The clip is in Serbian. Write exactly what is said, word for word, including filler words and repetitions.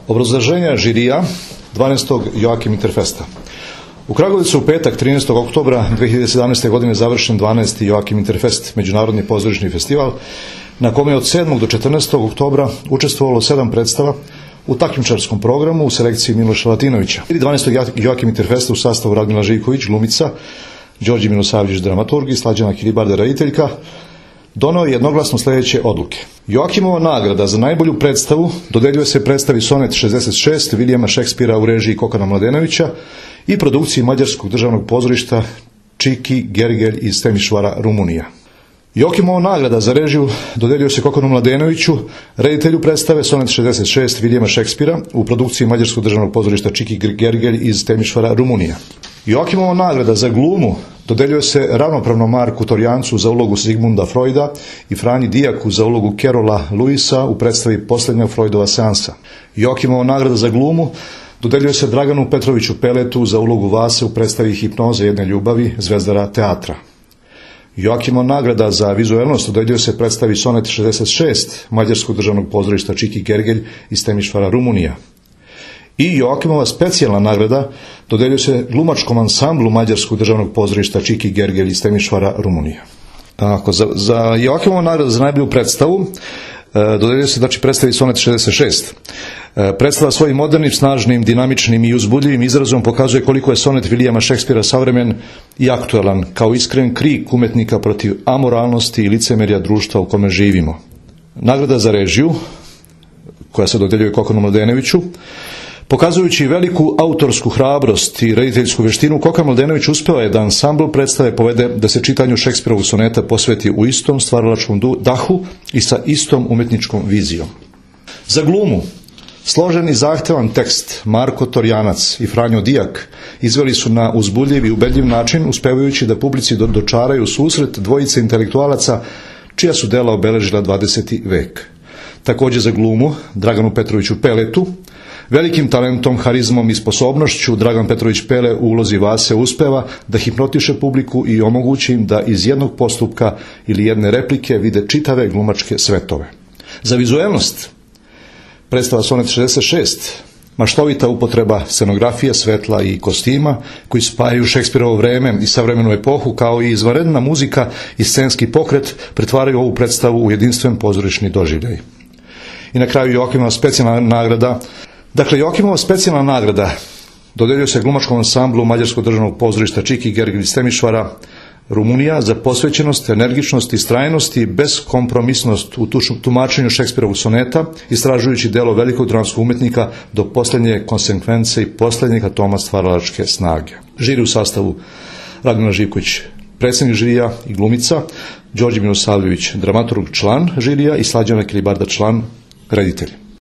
Obrazloženja žirija dvanaestog Joakim Interfesta. U Kragujevcu u petak trinaestog oktobra dve hiljade sedamnaeste. godine završen dvanaesti Joakim Interfest, međunarodni pozorišni festival, na kome je od sedmog do četrnaestog oktobra učestvovalo sedam predstava u takmičarskom programu u selekciji Miloša Latinovića. dvanaestog Joakim Interfesta u sastavu Radmila Živković, glumica, Đorđe Milosavljević, dramaturg i Slađana Kilibarda, rediteljka, donao je jednoglasno sljedeće odluke. Joakimova nagrada za najbolju predstavu dodeljuje se predstavi Sonet šezdeset šest Vilijama Šekspira u režiji Kokana Mladenovića i produkciji Mađarskog državnog pozorišta Čiki Gergelj iz Temišvara, Rumunija. Joakimova nagrada za režiju dodeljuje se Kokanu Mladenoviću, reditelju predstave Sonet šezdeset šest Vilijama Šekspira u produkciji Mađarskog državnog pozorišta Čiki Gergelj iz Temišvara, Rumunija. Joakimova nagrada za glumu dodeljuje se ravnopravno Marku Torjancu za ulogu Sigmunda Freuda i Franji Dijaku za ulogu Kerola Luisa u predstavi Posljednja Freudova seansa. Joakimova nagrada za glumu dodeljuje se Draganu Petroviću Peletu za ulogu Vase u predstavi Hipnoza jedne ljubavi Zvezdara teatra. Joakimova nagrada za vizuelnost dodeljuje se predstavi Sonet šezdeset šest Mađarskog državnog pozorišta Čiki Gergelj iz Temišvara, Rumunija. I Joakimova specijalna nagrada dodeljuje se glumačkom ansamblu Mađarskog državnog pozorišta Čiki Gergelj iz Temišvara, Rumunija. Tako, za, za Joakimovu nagradu za najbolju predstavu e, dodeljuje se znači predstavi Sonet šezdeset šest. E, predstava svojim modernim, snažnim, dinamičnim i uzbudljivim izrazom pokazuje koliko je sonet Vilijama Šekspira savremen i aktuelan, kao iskren krik umetnika protiv amoralnosti i licemerja društva u kome živimo. Nagrada za režiju, koja se dodeljuje Kokanu Mladenoviću, pokazujući veliku autorsku hrabrost i rediteljsku veštinu, Kokan Mladenović uspeo je da ansambl predstave povede da se čitanju Šekspirovog soneta posveti u istom stvaralačkom dahu i sa istom umetničkom vizijom. Za glumu, složen i zahtevan tekst Marko Torjanac i Franjo Dijak izveli su na uzbudljiv i ubedljiv način, uspevajući da publici dočaraju susret dvojice intelektualaca čija su dela obeležila dvadeseti vek. Također za glumu, Draganu Petroviću Peletu, velikim talentom, harizmom i sposobnošću Dragan Petrović Pele u ulozi Vase uspeva da hipnotiše publiku i omogući im da iz jednog postupka ili jedne replike vide čitave glumačke svetove. Za vizuelnost, predstava Sonet šezdeset šest, maštovita upotreba scenografije, svetla i kostima koji spajaju Šekspirovo vreme i savremenu epohu, kao i izvanredna muzika i scenski pokret pretvaraju ovu predstavu u jedinstven pozorišni doživljaj. I na kraju Joakimova specijalna nagrada. Dakle, Joakimova specijalna nagrada dodeljuje se glumačkom ansamblu Mađarskog državnog pozorišta Čiki Gergelj iz Temišvara, Rumunija, za posvećenost, energičnost, istrajnost i beskompromisnost u tumačenju Šekspirovog soneta, istražujući delo velikog dramskog umetnika do posljednje konsekvence i posljednjeg atoma stvaralačke snage. Žiri u sastavu Radmila Živković, predsjednik žirija i glumica, Đorđe Milosavljević, dramaturg, član žirija i Slađana Kilibarda, član, reditelj.